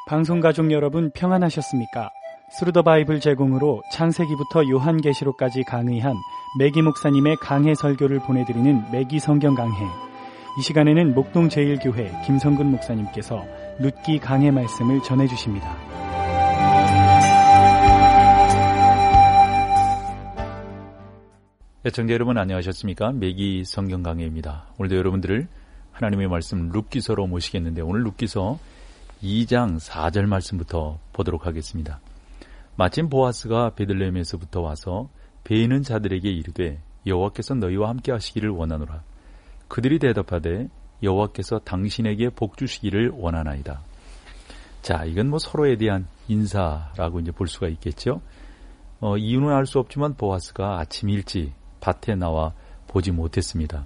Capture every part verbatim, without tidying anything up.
방송가족 여러분 평안하셨습니까? 스루더 바이블 제공으로 창세기부터 요한계시록까지 강의한 매기 목사님의 강해 설교를 보내드리는 매기 성경 강해. 이 시간에는 목동 제일교회 김성근 목사님께서 룻기 강해 말씀을 전해주십니다. 애청자 여러분 안녕하셨습니까? 매기 성경 강해입니다. 오늘도 여러분들을 하나님의 말씀 룻기서로 모시겠는데, 오늘 룻기서 이 장 사 절 말씀부터 보도록 하겠습니다. 마침 보아스가 베들레헴에서부터 와서 배 있는 자들에게 이르되 여호와께서 너희와 함께 하시기를 원하노라. 그들이 대답하되 여호와께서 당신에게 복 주시기를 원하나이다. 자, 이건 뭐 서로에 대한 인사라고 이제 볼 수가 있겠죠. 어, 이유는 알 수 없지만 보아스가 아침 일찍 밭에 나와 보지 못했습니다.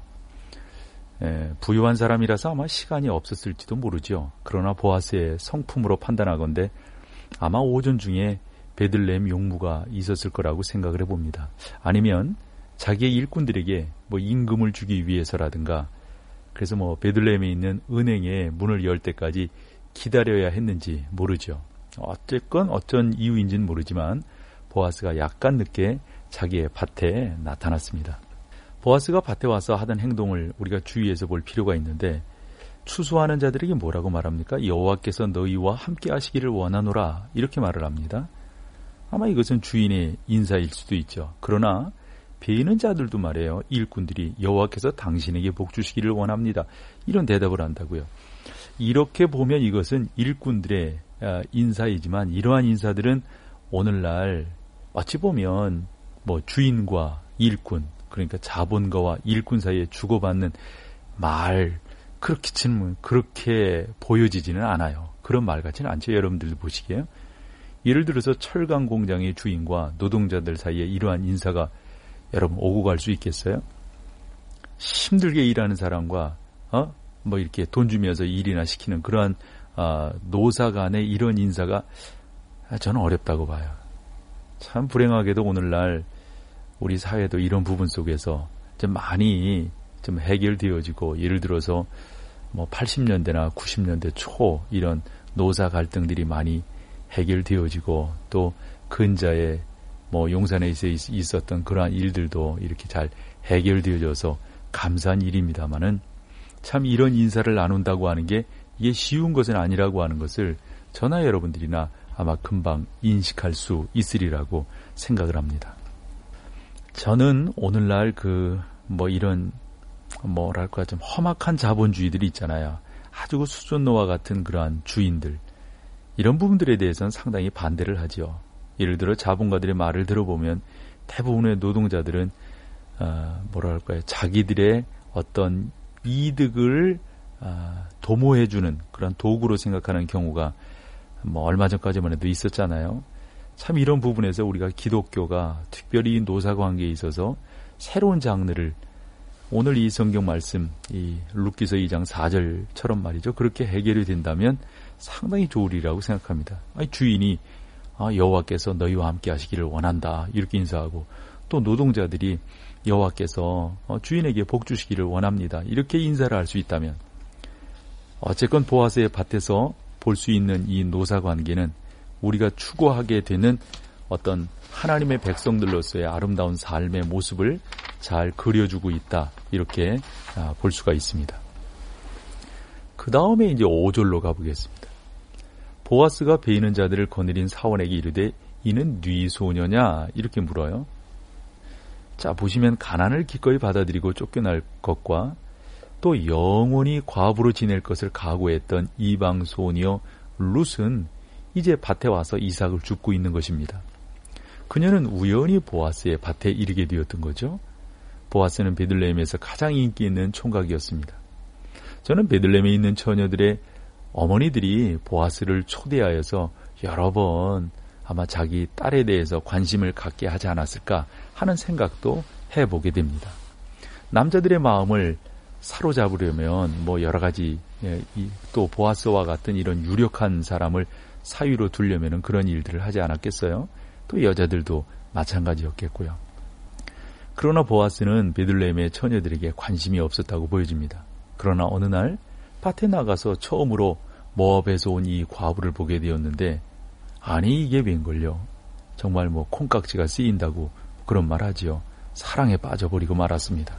에, 부유한 사람이라서 아마 시간이 없었을지도 모르죠. 그러나 보아스의 성품으로 판단하건대 아마 오전 중에 베들레헴 용무가 있었을 거라고 생각을 해봅니다. 아니면 자기의 일꾼들에게 뭐 임금을 주기 위해서라든가, 그래서 뭐 베들레헴에 있는 은행의 문을 열 때까지 기다려야 했는지 모르죠. 어쨌건 어쩐 이유인지는 모르지만 보아스가 약간 늦게 자기의 밭에 나타났습니다. 보아스가 밭에 와서 하던 행동을 우리가 주의해서 볼 필요가 있는데, 추수하는 자들에게 뭐라고 말합니까? 여호와께서 너희와 함께 하시기를 원하노라, 이렇게 말을 합니다. 아마 이것은 주인의 인사일 수도 있죠. 그러나 베이는 자들도 말해요. 일꾼들이 여호와께서 당신에게 복 주시기를 원합니다, 이런 대답을 한다고요. 이렇게 보면 이것은 일꾼들의 인사이지만, 이러한 인사들은 오늘날 어찌 보면 뭐 주인과 일꾼, 그러니까 자본가와 일꾼 사이에 주고받는 말, 그렇게 치는, 그렇게 보여지지는 않아요. 그런 말 같지는 않죠. 여러분들도 보시기에요. 예를 들어서 철강 공장의 주인과 노동자들 사이에 이러한 인사가 여러분 오고 갈 수 있겠어요? 힘들게 일하는 사람과 어? 뭐 이렇게 돈 주면서 일이나 시키는 그러한 어, 노사 간의 이런 인사가 저는 어렵다고 봐요. 참 불행하게도 오늘날 우리 사회도 이런 부분 속에서 좀 많이 좀 해결되어지고, 예를 들어서 뭐 팔십 년대나 구십 년대 초 이런 노사 갈등들이 많이 해결되어지고, 또 근자에 뭐 용산에 있었던 그러한 일들도 이렇게 잘 해결되어져서 감사한 일입니다만은, 참 이런 인사를 나눈다고 하는 게 이게 쉬운 것은 아니라고 하는 것을 저나 여러분들이나 아마 금방 인식할 수 있으리라고 생각을 합니다. 저는 오늘날 그 뭐 이런 뭐랄까 좀 험악한 자본주의들이 있잖아요. 아주 수존노와 같은 그러한 주인들, 이런 부분들에 대해서는 상당히 반대를 하죠. 예를 들어 자본가들의 말을 들어보면 대부분의 노동자들은 어, 뭐랄까요, 자기들의 어떤 이득을 어, 도모해주는 그런 도구로 생각하는 경우가 뭐 얼마 전까지만 해도 있었잖아요. 참 이런 부분에서 우리가 기독교가 특별히 노사관계에 있어서 새로운 장르를, 오늘 이 성경 말씀 이 룻기서 이 장 사 절처럼 말이죠, 그렇게 해결이 된다면 상당히 좋으리라고 생각합니다. 아니, 주인이 아, 여호와께서 너희와 함께 하시기를 원한다, 이렇게 인사하고, 또 노동자들이 여호와께서 어, 주인에게 복 주시기를 원합니다, 이렇게 인사를 할 수 있다면, 어쨌건 보아스의 밭에서 볼 수 있는 이 노사관계는 우리가 추구하게 되는 어떤 하나님의 백성들로서의 아름다운 삶의 모습을 잘 그려주고 있다, 이렇게 볼 수가 있습니다. 그 다음에 이제 오 절로 가보겠습니다. 보아스가 베이는 자들을 거느린 사원에게 이르되 이는 네 소녀냐, 이렇게 물어요. 자, 보시면 가난을 기꺼이 받아들이고 쫓겨날 것과 또 영원히 과부로 지낼 것을 각오했던 이방 소녀 룻은 이제 밭에 와서 이삭을 줍고 있는 것입니다. 그녀는 우연히 보아스의 밭에 이르게 되었던 거죠. 보아스는 베들레헴에서 가장 인기 있는 총각이었습니다. 저는 베들레헴에 있는 처녀들의 어머니들이 보아스를 초대하여서 여러 번 아마 자기 딸에 대해서 관심을 갖게 하지 않았을까 하는 생각도 해보게 됩니다. 남자들의 마음을 사로잡으려면 뭐 여러 가지, 또 보아스와 같은 이런 유력한 사람을 사위로 두려면 그런 일들을 하지 않았겠어요? 또 여자들도 마찬가지였겠고요. 그러나 보아스는 베들레헴의 처녀들에게 관심이 없었다고 보여집니다. 그러나 어느 날 밭에 나가서 처음으로 모압에서 온 이 과부를 보게 되었는데 아니 이게 웬걸요. 정말 뭐 콩깍지가 쓰인다고 그런 말 하지요. 사랑에 빠져버리고 말았습니다.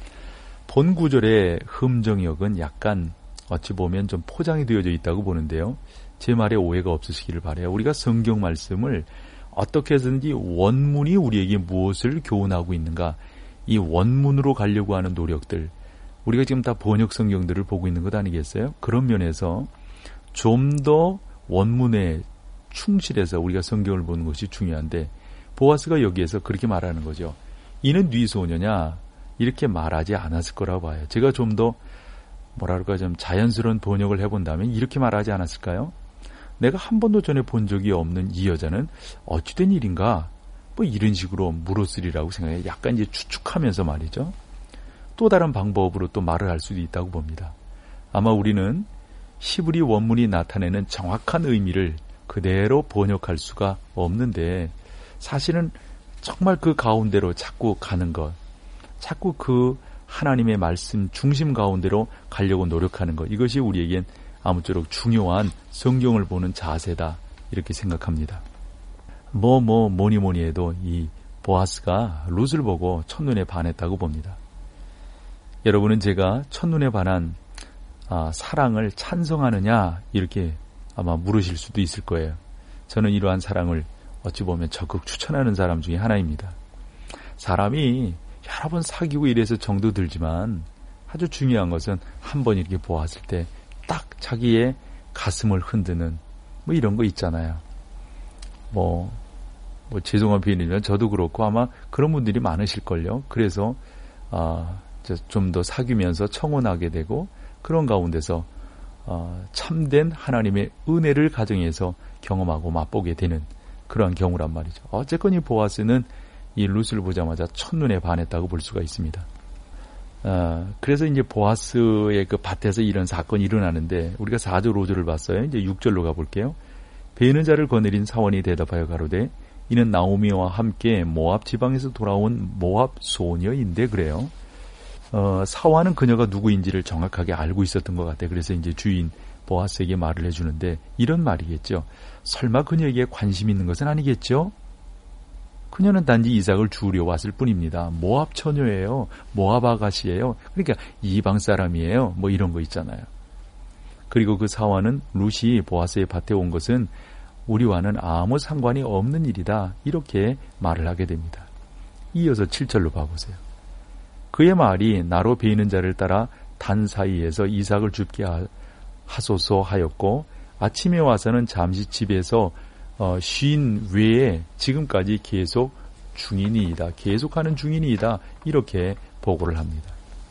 본 구절의 흠정역은 약간 어찌 보면 좀 포장이 되어져 있다고 보는데요. 제 말에 오해가 없으시기를 바라요. 우리가 성경 말씀을 어떻게 해서든지 원문이 우리에게 무엇을 교훈하고 있는가, 이 원문으로 가려고 하는 노력들, 우리가 지금 다 번역 성경들을 보고 있는 것 아니겠어요? 그런 면에서 좀 더 원문에 충실해서 우리가 성경을 보는 것이 중요한데, 보아스가 여기에서 그렇게 말하는 거죠. 이는 네 소녀냐? 이렇게 말하지 않았을 거라고 봐요. 제가 좀 더 뭐랄까 좀 자연스러운 번역을 해본다면 이렇게 말하지 않았을까요? 내가 한 번도 전에 본 적이 없는 이 여자는 어찌된 일인가? 뭐 이런 식으로 물었으리라고 생각해요. 약간 이제 추측하면서 말이죠. 또 다른 방법으로 또 말을 할 수도 있다고 봅니다. 아마 우리는 히브리 원문이 나타내는 정확한 의미를 그대로 번역할 수가 없는데, 사실은 정말 그 가운데로 자꾸 가는 것, 자꾸 그 하나님의 말씀 중심 가운데로 가려고 노력하는 것, 이것이 우리에겐 아무쪼록 중요한 성경을 보는 자세다, 이렇게 생각합니다. 뭐 뭐 뭐니 뭐니 해도 이 보아스가 룻을 보고 첫눈에 반했다고 봅니다. 여러분은 제가 첫눈에 반한 아, 사랑을 찬성하느냐 이렇게 아마 물으실 수도 있을 거예요. 저는 이러한 사랑을 어찌 보면 적극 추천하는 사람 중에 하나입니다. 사람이 여러 번 사귀고 이래서 정도 들지만 아주 중요한 것은 한 번 이렇게 보았을 때 딱 자기의 가슴을 흔드는 뭐 이런 거 있잖아요. 뭐, 뭐 죄송한 표현이지만 저도 그렇고 아마 그런 분들이 많으실걸요. 그래서 아, 좀 더 사귀면서 청혼하게 되고 그런 가운데서 어, 참된 하나님의 은혜를 가정에서 경험하고 맛보게 되는 그러한 경우란 말이죠. 어쨌건 이 보아스는 이 룻을 보자마자 첫눈에 반했다고 볼 수가 있습니다. 어, 그래서 이제 보아스의 그 밭에서 이런 사건이 일어나는데, 우리가 사 절 오 절을 봤어요. 이제 육 절로 가볼게요. 베는 자를 거느린 사원이 대답하여 가로되 이는 나오미와 함께 모압 지방에서 돌아온 모압 소녀인데, 그래요. 어, 사원은 그녀가 누구인지를 정확하게 알고 있었던 것 같아요. 그래서 이제 주인 보아스에게 말을 해주는데 이런 말이겠죠. 설마 그녀에게 관심 있는 것은 아니겠죠? 그녀는 단지 이삭을 주우려 왔을 뿐입니다. 모압 처녀예요. 모압 아가씨예요. 그러니까 이방 사람이에요. 뭐 이런 거 있잖아요. 그리고 그 사원은 룻이 보아스의 밭에 온 것은 우리와는 아무 상관이 없는 일이다, 이렇게 말을 하게 됩니다. 이어서 칠 절로 봐보세요. 그의 말이 나로 베이는 자를 따라 단 사이에서 이삭을 줍게 하소서 하였고, 아침에 와서는 잠시 집에서 어, 쉰 외에 지금까지 계속 중인이다, 계속하는 중인이다, 이렇게 보고를 합니다.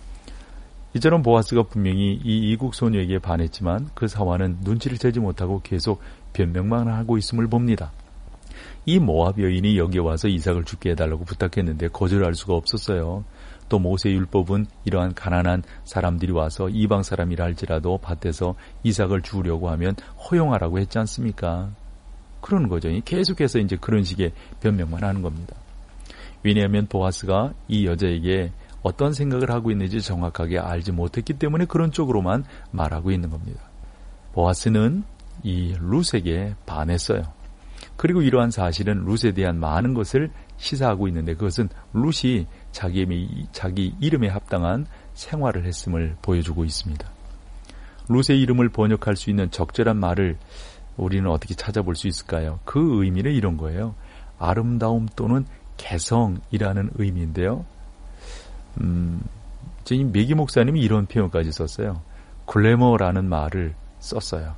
이처럼 보아스가 분명히 이 이국 소녀에게 반했지만 그 사원은 눈치를 채지 못하고 계속 변명만 하고 있음을 봅니다. 이 모압 여인이 여기 와서 이삭을 죽게 해달라고 부탁했는데 거절할 수가 없었어요. 또 모세 율법은 이러한 가난한 사람들이 와서 이방 사람이라 할지라도 밭에서 이삭을 주우려고 하면 허용하라고 했지 않습니까? 그런 거죠. 계속해서 이제 그런 식의 변명만 하는 겁니다. 왜냐하면 보아스가 이 여자에게 어떤 생각을 하고 있는지 정확하게 알지 못했기 때문에 그런 쪽으로만 말하고 있는 겁니다. 보아스는 이 룻에게 반했어요. 그리고 이러한 사실은 룻에 대한 많은 것을 시사하고 있는데, 그것은 룻이 자기, 자기 이름에 합당한 생활을 했음을 보여주고 있습니다. 룻의 이름을 번역할 수 있는 적절한 말을 우리는 어떻게 찾아볼 수 있을까요? 그 의미는 이런 거예요. 아름다움 또는 개성이라는 의미인데요. 음, 지금 메기 목사님이 이런 표현까지 썼어요. 글래머라는 말을 썼어요.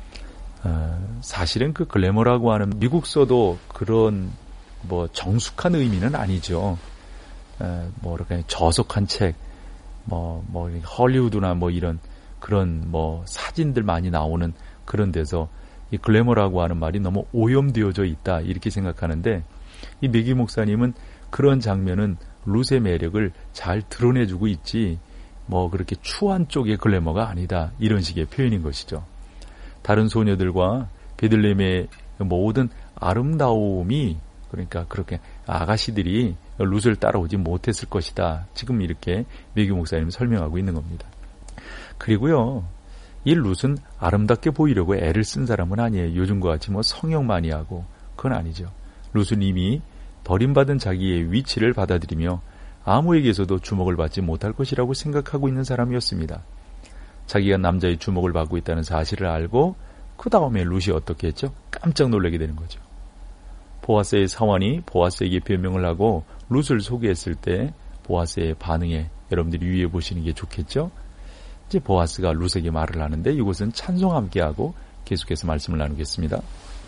어, 사실은 그 글래머라고 하는 미국서도 그런 뭐 정숙한 의미는 아니죠. 어, 뭐 이렇게 저속한 책, 뭐, 뭐 헐리우드나 뭐 이런 그런 뭐 사진들 많이 나오는 그런 데서 이 글래머라고 하는 말이 너무 오염되어져 있다, 이렇게 생각하는데, 이 메기 목사님은 그런 장면은 룻의 매력을 잘 드러내주고 있지 뭐 그렇게 추한 쪽의 글래머가 아니다, 이런 식의 표현인 것이죠. 다른 소녀들과 베들레헴의 모든 아름다움이, 그러니까 그렇게 아가씨들이 룻을 따라오지 못했을 것이다, 지금 이렇게 메기 목사님은 설명하고 있는 겁니다. 그리고요, 이 룻은 아름답게 보이려고 애를 쓴 사람은 아니에요. 요즘과 같이 뭐 성형 많이 하고 그건 아니죠. 룻은 이미 버림받은 자기의 위치를 받아들이며 아무에게서도 주목을 받지 못할 것이라고 생각하고 있는 사람이었습니다. 자기가 남자의 주목을 받고 있다는 사실을 알고 그 다음에 룻이 어떻게 했죠? 깜짝 놀라게 되는 거죠. 보아스의 사원이 보아스에게 변명을 하고 룻을 소개했을 때 보아스의 반응에 여러분들이 유의해 보시는 게 좋겠죠? 이제 보아스가 룻에게 말을 하는데 이곳은 찬송 함께 하고 계속해서 말씀을 나누겠습니다.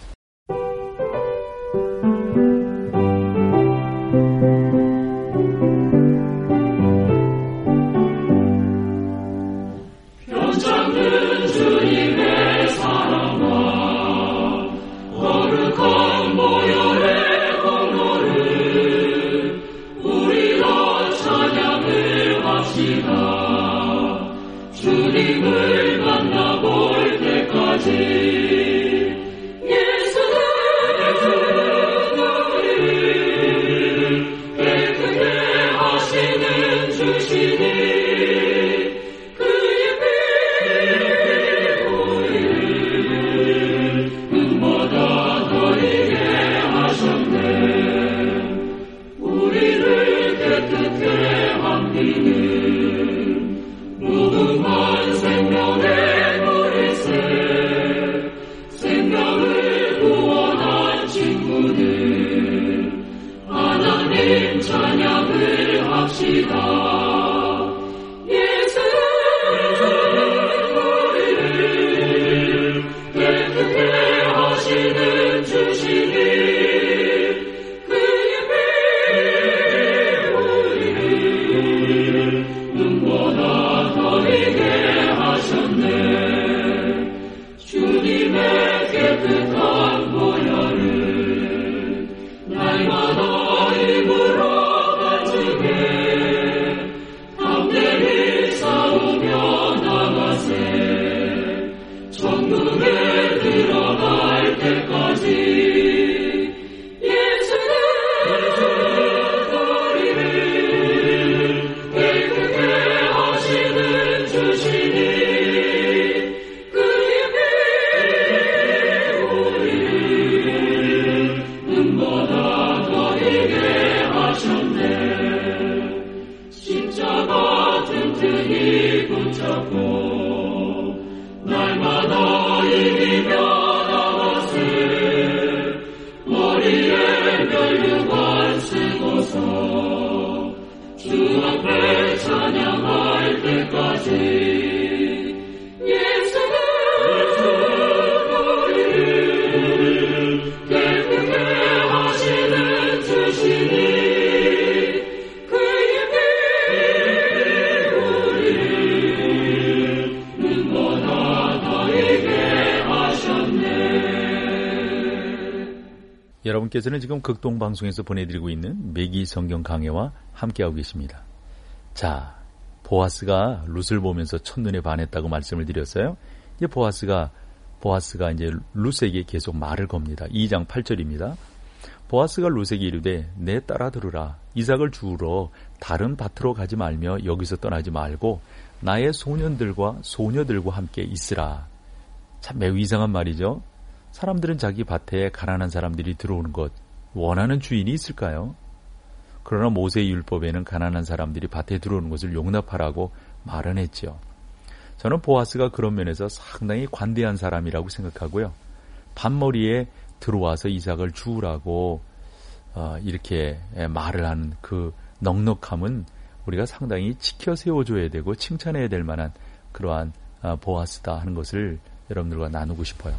여러분께서는 지금 극동방송에서 보내드리고 있는 매기 성경 강해와 함께하고 계십니다. 자, 보아스가 룻을 보면서 첫눈에 반했다고 말씀을 드렸어요. 이제 보아스가 보아스가 이제 룻에게 계속 말을 겁니다. 이 장 팔 절입니다. 보아스가 룻에게 이르되 내 딸아 들으라. 이삭을 주우러 다른 밭으로 가지 말며 여기서 떠나지 말고 나의 소년들과 소녀들과 함께 있으라. 참 매우 이상한 말이죠. 사람들은 자기 밭에 가난한 사람들이 들어오는 것 원하는 주인이 있을까요? 그러나 모세의 율법에는 가난한 사람들이 밭에 들어오는 것을 용납하라고 말은 했죠. 저는 보아스가 그런 면에서 상당히 관대한 사람이라고 생각하고요. 밭머리에 들어와서 이삭을 주우라고 어, 이렇게 말을 하는 그 넉넉함은 우리가 상당히 지켜 세워줘야 되고 칭찬해야 될 만한 그러한 어, 보아스다 하는 것을 여러분들과 나누고 싶어요.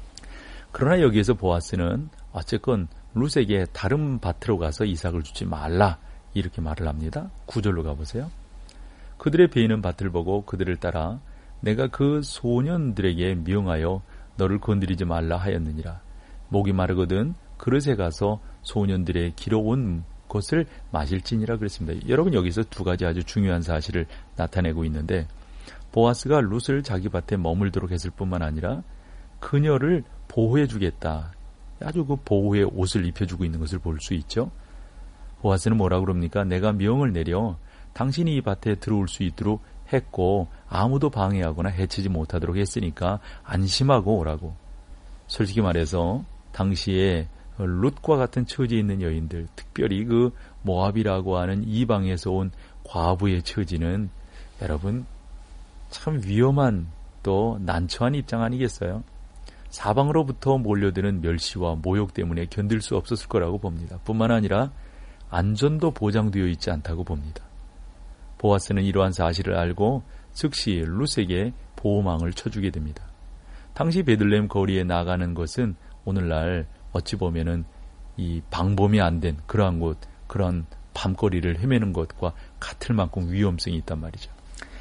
그러나 여기에서 보아스는 어쨌건 룻에게 다른 밭으로 가서 이삭을 주지 말라 이렇게 말을 합니다. 구 절로 가보세요. 그들의 베이는 밭을 보고 그들을 따라 내가 그 소년들에게 명하여 너를 건드리지 말라 하였느니라. 목이 마르거든 그릇에 가서 소년들의 길어온 것을 마실지니라 그랬습니다. 여러분 여기서 두 가지 아주 중요한 사실을 나타내고 있는데 보아스가 룻을 자기 밭에 머물도록 했을 뿐만 아니라 그녀를 보호해 주겠다. 아주 그 보호의 옷을 입혀주고 있는 것을 볼 수 있죠. 보아스는 뭐라고 그럽니까? 내가 명을 내려 당신이 이 밭에 들어올 수 있도록 했고 아무도 방해하거나 해치지 못하도록 했으니까 안심하고 오라고. 솔직히 말해서 당시에 룻과 같은 처지에 있는 여인들, 특별히 그 모압이라고 하는 이방에서 온 과부의 처지는 여러분 참 위험한 또 난처한 입장 아니겠어요? 사방으로부터 몰려드는 멸시와 모욕 때문에 견딜 수 없었을 거라고 봅니다. 뿐만 아니라 안전도 보장되어 있지 않다고 봅니다. 보아스는 이러한 사실을 알고 즉시 룻에게 보호망을 쳐주게 됩니다. 당시 베들레헴 거리에 나가는 것은 오늘날 어찌 보면은 이 방범이 안 된 그러한 곳, 그런 밤거리를 헤매는 것과 같을 만큼 위험성이 있단 말이죠.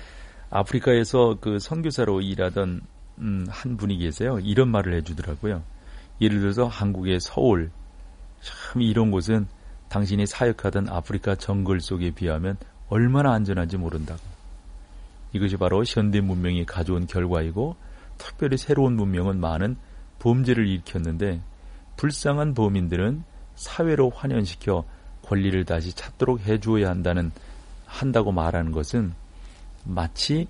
아프리카에서 그 선교사로 일하던 음, 한 분이 계세요. 이런 말을 해주더라고요. 예를 들어서 한국의 서울, 참 이런 곳은 당신이 사역하던 아프리카 정글 속에 비하면 얼마나 안전한지 모른다고. 이것이 바로 현대 문명이 가져온 결과이고 특별히 새로운 문명은 많은 범죄를 일으켰는데 불쌍한 범인들은 사회로 환원시켜 권리를 다시 찾도록 해주어야 한다는, 한다고 말하는 것은 마치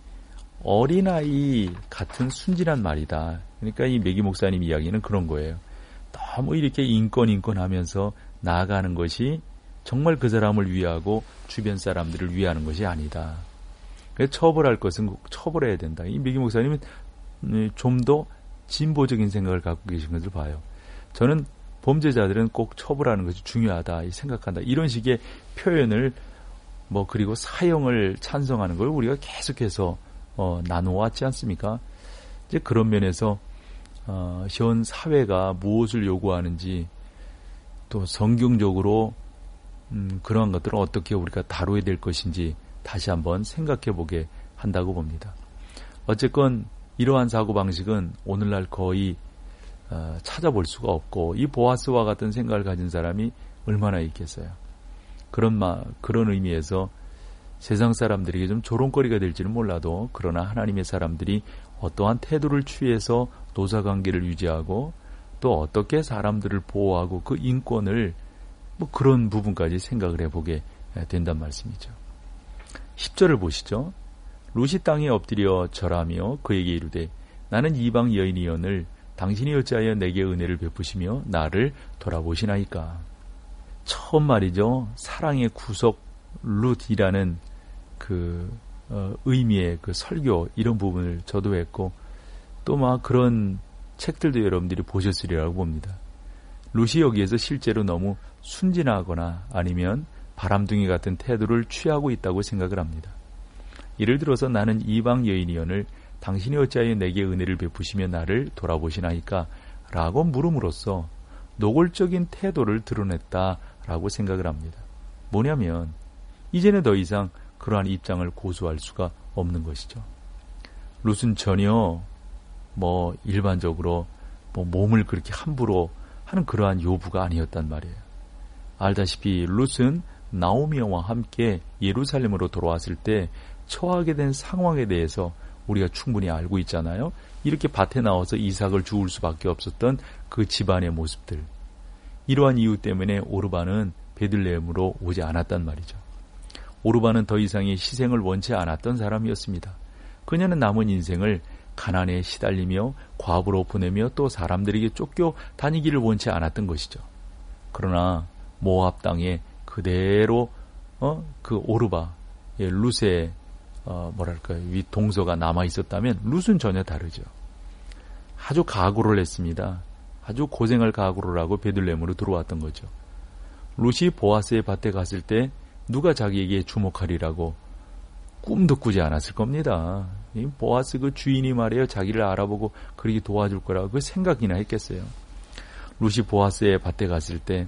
어린아이 같은 순진한 말이다. 그러니까 이 매기 목사님 이야기는 그런 거예요. 너무 이렇게 인권 인권 하면서 나아가는 것이 정말 그 사람을 위하고 주변 사람들을 위하는 것이 아니다. 그래서 처벌할 것은 꼭 처벌해야 된다. 이 매기 목사님은 좀 더 진보적인 생각을 갖고 계신 것을 봐요. 저는 범죄자들은 꼭 처벌하는 것이 중요하다 생각한다. 이런 식의 표현을 뭐 그리고 사형을 찬성하는 걸 우리가 계속해서 어, 나누어왔지 않습니까? 이제 그런 면에서 어, 현 사회가 무엇을 요구하는지 또 성경적으로 음, 그러한 것들을 어떻게 우리가 다뤄야 될 것인지 다시 한번 생각해 보게 한다고 봅니다. 어쨌건 이러한 사고방식은 오늘날 거의 어, 찾아볼 수가 없고 이 보아스와 같은 생각을 가진 사람이 얼마나 있겠어요. 그런 마, 그런 의미에서 세상 사람들에게 좀 조롱거리가 될지는 몰라도 그러나 하나님의 사람들이 어떠한 태도를 취해서 노사관계를 유지하고 또 어떻게 사람들을 보호하고 그 인권을 뭐 그런 부분까지 생각을 해보게 된단 말씀이죠. 십 절을 보시죠. 룻이 땅에 엎드려 절하며 그에게 이르되 나는 이방 여인이언을 당신이 어찌하여 내게 은혜를 베푸시며 나를 돌아보시나이까. 처음 말이죠. 사랑의 구속 룻이라는 그 어, 의미의 그 설교 이런 부분을 저도 했고 또 막 그런 책들도 여러분들이 보셨으리라고 봅니다. 룻이 여기에서 실제로 너무 순진하거나 아니면 바람둥이 같은 태도를 취하고 있다고 생각을 합니다. 예를 들어서 나는 이방 여인이언을 당신이 어찌하여 내게 은혜를 베푸시며 나를 돌아보시나이까 라고 물음으로써 노골적인 태도를 드러냈다라고 생각을 합니다. 뭐냐면 이제는 더 이상 그러한 입장을 고수할 수가 없는 것이죠. 룻은 전혀 뭐 일반적으로 뭐 몸을 그렇게 함부로 하는 그러한 요부가 아니었단 말이에요. 알다시피 룻은 나오미와 함께 예루살렘으로 돌아왔을 때 처하게 된 상황에 대해서 우리가 충분히 알고 있잖아요. 이렇게 밭에 나와서 이삭을 주울 수밖에 없었던 그 집안의 모습들. 이러한 이유 때문에 오르바는 베들레헴으로 오지 않았단 말이죠. 오르바는 더 이상의 희생을 원치 않았던 사람이었습니다. 그녀는 남은 인생을 가난에 시달리며 과부로 보내며 또 사람들에게 쫓겨 다니기를 원치 않았던 것이죠. 그러나 모압 땅에 그대로 어? 그 오르바, 예, 룻의 어, 뭐랄까요, 위 동서가 남아 있었다면 룻은 전혀 다르죠. 아주 각오를 했습니다. 아주 고생을 각오를 하고 베들레헴으로 들어왔던 거죠. 룻이 보아스의 밭에 갔을 때 누가 자기에게 주목하리라고 꿈도 꾸지 않았을 겁니다. 이 보아스 그 주인이 말이에요, 자기를 알아보고 그렇게 도와줄 거라고 그 생각이나 했겠어요. 룻이 보아스의 밭에 갔을 때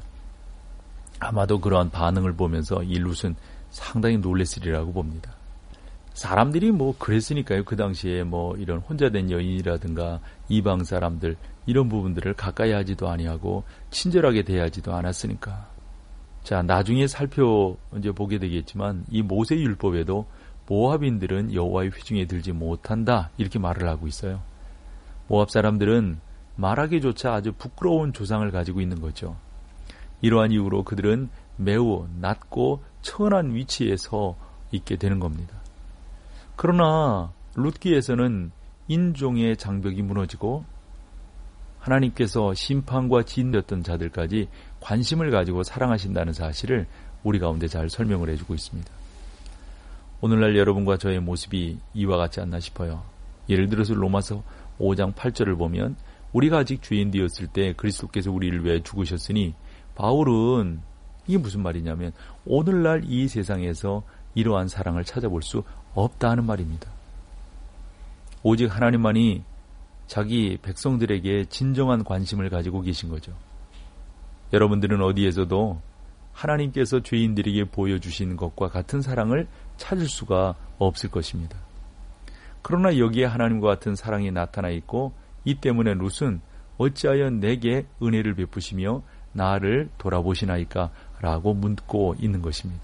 아마도 그러한 반응을 보면서 이 룻은 상당히 놀랬으리라고 봅니다. 사람들이 뭐 그랬으니까요. 그 당시에 뭐 이런 혼자 된 여인이라든가 이방 사람들 이런 부분들을 가까이 하지도 아니하고 친절하게 대하지도 않았으니까. 자, 나중에 살펴 이제 보게 되겠지만 이 모세 율법에도 모압인들은 여호와의 회중에 들지 못한다 이렇게 말을 하고 있어요. 모압 사람들은 말하기조차 아주 부끄러운 조상을 가지고 있는 거죠. 이러한 이유로 그들은 매우 낮고 천한 위치에 서 있게 되는 겁니다. 그러나 룻기에서는 인종의 장벽이 무너지고 하나님께서 심판과 진되었던 자들까지 관심을 가지고 사랑하신다는 사실을 우리 가운데 잘 설명을 해주고 있습니다. 오늘날 여러분과 저의 모습이 이와 같지 않나 싶어요. 예를 들어서 로마서 오 장 팔 절을 보면 우리가 아직 죄인 되었을 때 그리스도께서 우리를 위해 죽으셨으니, 바울은 이게 무슨 말이냐면 오늘날 이 세상에서 이러한 사랑을 찾아볼 수 없다는 말입니다. 오직 하나님만이 자기 백성들에게 진정한 관심을 가지고 계신 거죠. 여러분들은 어디에서도 하나님께서 죄인들에게 보여주신 것과 같은 사랑을 찾을 수가 없을 것입니다. 그러나 여기에 하나님과 같은 사랑이 나타나 있고, 이 때문에 룻은 어찌하여 내게 은혜를 베푸시며 나를 돌아보시나이까? 라고 묻고 있는 것입니다.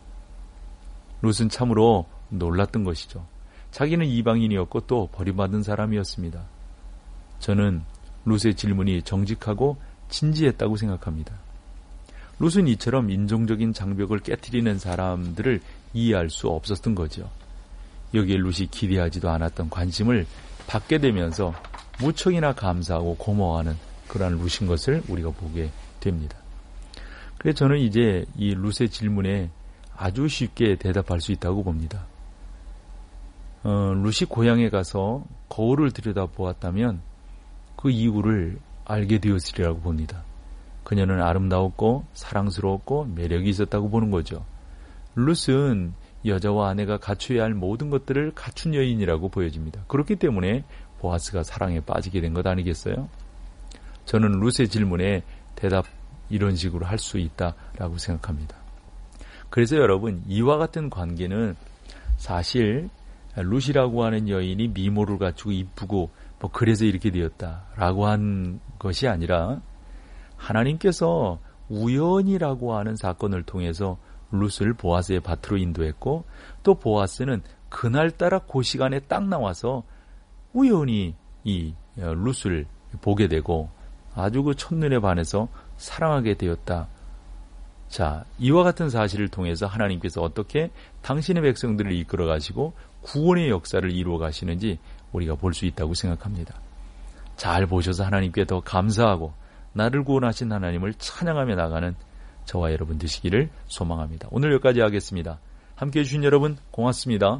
룻은 참으로 놀랐던 것이죠. 자기는 이방인이었고 또 버림받은 사람이었습니다. 저는 룻의 질문이 정직하고 진지했다고 생각합니다. 룻은 이처럼 인종적인 장벽을 깨트리는 사람들을 이해할 수 없었던 거죠. 여기에 룻이 기대하지도 않았던 관심을 받게 되면서 무척이나 감사하고 고마워하는 그러한 룻인 것을 우리가 보게 됩니다. 그래서 저는 이제 이 룻의 질문에 아주 쉽게 대답할 수 있다고 봅니다. 어, 룻이 고향에 가서 거울을 들여다보았다면 그 이유를 알게 되었으리라고 봅니다. 그녀는 아름다웠고 사랑스러웠고 매력이 있었다고 보는 거죠. 룻은 여자와 아내가 갖춰야 할 모든 것들을 갖춘 여인이라고 보여집니다. 그렇기 때문에 보아스가 사랑에 빠지게 된 것 아니겠어요? 저는 룻의 질문에 대답 이런 식으로 할 수 있다라고 생각합니다. 그래서 여러분, 이와 같은 관계는 사실 룻이라고 하는 여인이 미모를 갖추고 이쁘고 뭐 그래서 이렇게 되었다라고 한 것이 아니라, 하나님께서 우연이라고 하는 사건을 통해서 룻을 보아스의 밭으로 인도했고, 또 보아스는 그날따라 그 시간에 딱 나와서 우연히 이 룻을 보게 되고 아주 그 첫눈에 반해서 사랑하게 되었다. 자, 이와 같은 사실을 통해서 하나님께서 어떻게 당신의 백성들을 이끌어 가시고 구원의 역사를 이루어 가시는지 우리가 볼 수 있다고 생각합니다. 잘 보셔서 하나님께 더 감사하고 나를 구원하신 하나님을 찬양하며 나가는 저와 여러분 되시기를 소망합니다. 오늘 여기까지 하겠습니다. 함께해 주신 여러분 고맙습니다.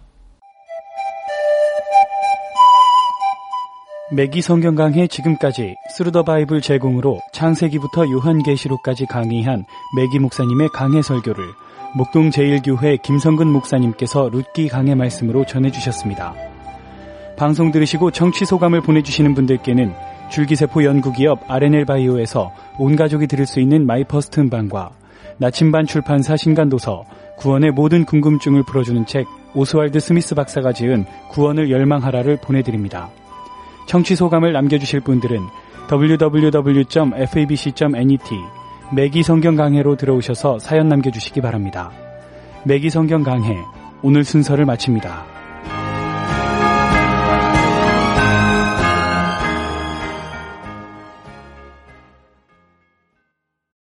매기 성경 강해 지금까지 스루더 바이블 제공으로 창세기부터 요한계시록까지 강의한 매기 목사님의 강해 설교를 목동 제일교회 김성근 목사님께서 룻기 강해 말씀으로 전해주셨습니다. 방송 들으시고 정치 소감을 보내주시는 분들께는 줄기세포 연구기업 알엔엘바이오에서 온가족이 들을 수 있는 마이퍼스트 음반과 나침반 출판사 신간도서 구원의 모든 궁금증을 풀어주는 책 오스왈드 스미스 박사가 지은 구원을 열망하라를 보내드립니다. 청취 소감을 남겨주실 분들은 더블유 더블유 더블유 점 에프에이비씨 점 넷 매기 성경 강해로 들어오셔서 사연 남겨주시기 바랍니다. 매기 성경 강해 오늘 순서를 마칩니다.